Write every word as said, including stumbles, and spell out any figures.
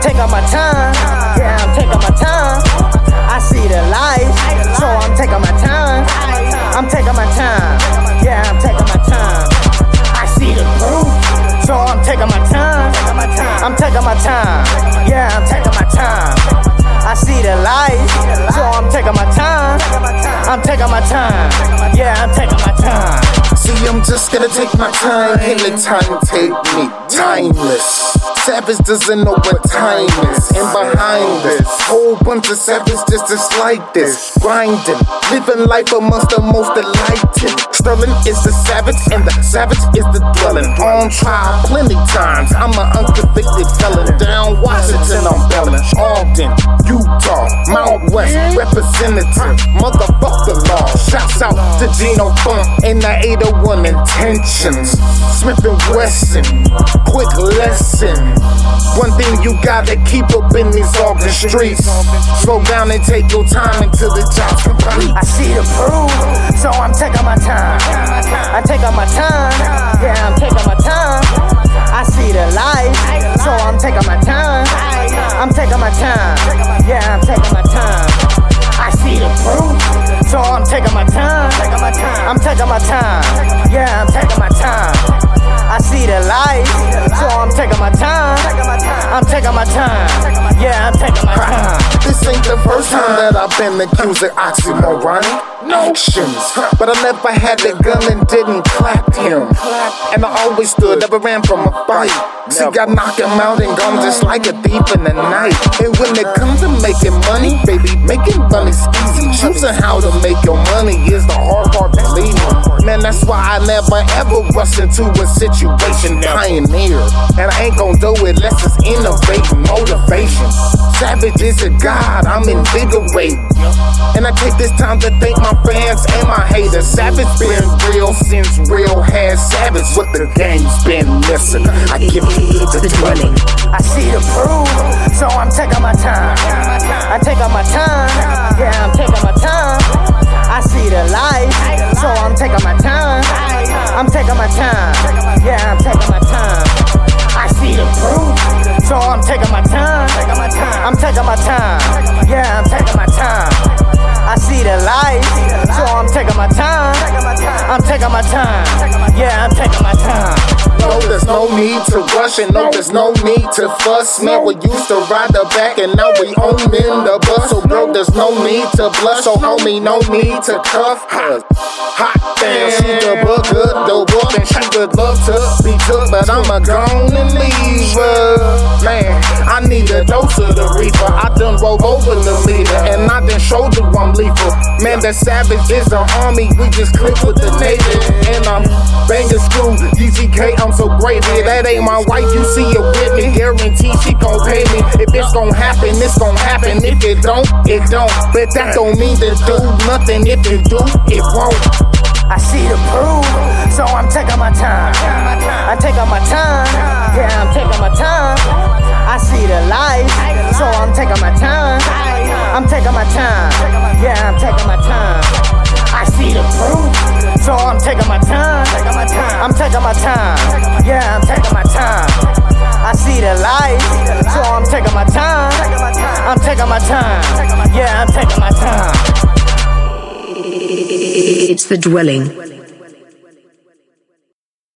taking my time. Yeah, I'm taking my time. I see the light, so I'm taking my time. I'm taking my time. Yeah, I'm taking my time. I see the proof, so I'm taking my time. I'm taking my time. Yeah, I'm taking my time. I see the light, so I'm taking my time. I'm taking my time. Yeah, I'm taking my time. See, I'm just gonna take my time, and the time take me timeless. Savage doesn't know what time is, and behind this whole bunch of savage just like this, grinding, living life amongst the most delighted. Sterling is the savage, and the savage is the dwelling. On trial plenty times, I'm an unconvicted felon. Down Washington, I'm bellin'. Ogden, Utah, Mount West representative, motherfucker law. Shouts out to Gino Funk and the eight oh one Intentions. Smith and Wesson, quick lesson. One thing you gotta keep up in these Ogden streets. Slow down and take your time until the job's complete. I see the proof, so I'm taking my time. I'm taking my time. Yeah, I'm taking my time. I see the light, so I'm taking my time. I'm taking my time. Yeah, I'm taking my time. I see the proof, so I'm taking my time. I'm taking my time. Yeah, I'm taking my time. I see the light, so I'm taking my time. I'm taking my time. Yeah, I'm taking my time. This ain't the first time that I've been accused of oxymoronic notions, but I never had a gun and didn't clap him. And I always stood, never ran from a fight. See, I knock him out and gone just like a thief in the night. And when it comes to making money, baby, making money's easy. Choosing how to make your money is the hard part, believe me. Man, that's why I never ever rush into a situation. Pioneer, and I ain't gon' do it unless it's innovating, motivation. Savage is a god, I'm invigorated. And I take this time to thank my fans and my haters. Savage been real since real had savage. What the game's been missing, I give you the dwelling. I see the proof, so I'm taking my time. I'm taking my time. Yeah, I'm taking my time. I see the light, so I'm taking my time. I'm taking my time. Yeah, I'm taking my time. I see the proof, so I'm taking my time. I'm taking my time. Yeah, I'm taking my time. I see the light, so I'm taking my time. I'm taking my time. Yeah, I'm taking my time. No, there's no need to rush, and no, there's no need to fuss. Man, we used to ride the back, and now we own in the bus. So, bro, there's no need to blush. So, homie, no need to cuff her. Hot damn, she the book, good, the book, and she would love to be took, but I'ma gone and leave her. Man, I need a dose of the reaper. I done rolled over the leader, and I done showed you I'm lethal. Man, the savage is the army, we just click with the native. And I'm banging screw, D G K, I'm so gravy. That ain't my wife, you see it with me. Guarantee she gon' pay me. If it's gon' happen, it's gon' happen. If it don't, it don't. But that don't mean to do nothing. If it do, it won't. I see the proof, so I'm taking my time. I'm taking my time. Yeah, I'm taking my time. I see the light, so I'm taking my time. I'm taking my time. Yeah, I'm taking my time. I see the proof, so I'm taking my time. I'm taking my time. Yeah, I'm taking my time. I see the light, so I'm taking my time. I'm taking my time. Yeah, I'm taking my time. It's The Dwelling.